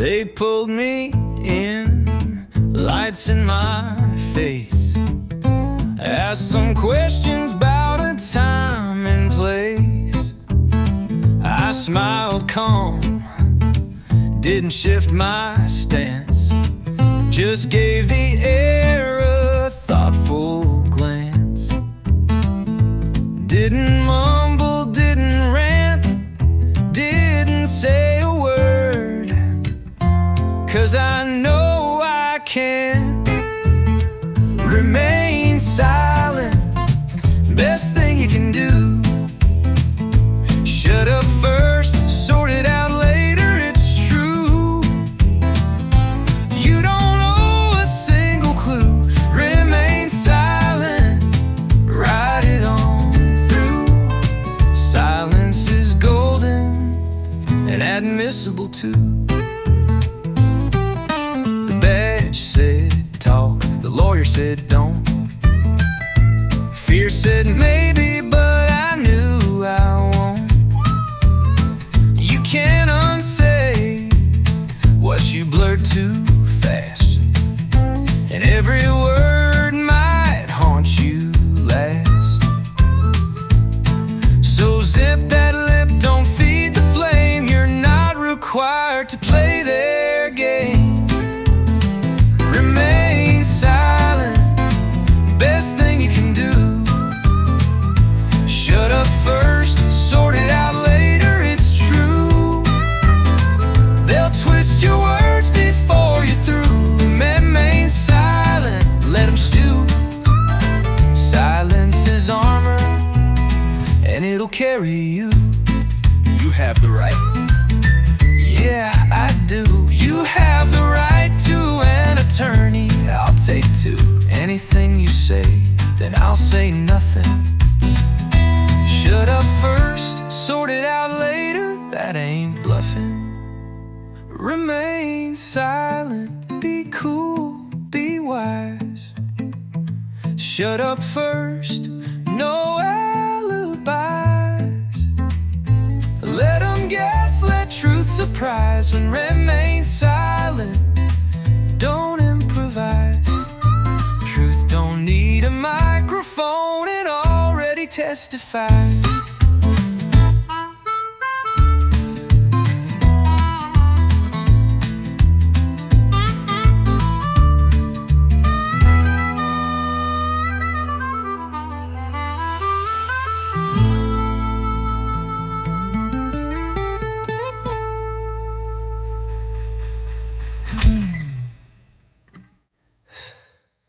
They pulled me in, lights in my face, asked some questions about a time and place. I smiled calm, didn't shift my stance, just gave the air a thoughtful glance. Didn't mumble, didn't rant, didn't say a word, 'cause I know I can't remain silent. Best thing you can do, shut up first, sort it out later, it's true. You don't owe a single clue, remain silent, ride it on through. Silence is golden and admissible too. The badge said talk, the lawyer said don't. Fear said maybe, but I knew I won't. You can't unsay what you blurred too fast, and every word might haunt you last. So zip that lip, don't feed the flame. You're not required to play their game. Remain silent, best thing you can do. Shut up first, sort it out later, it's true. They'll twist your words before you're through. Remain silent, let them stew. Silence is armor, and it'll carry you. You have the right. Yeah, I do. You have the right to an attorney. I'll take two. Anything you say, then I'll say nothing. Shut up first, sort it out later, that ain't bluffing. Remain silent, be cool, be wise. Shut up first, no alibis. Let them guess, let truth surprise. When remain silent, don't improvise. Truth don't need a microphone, it already testifies.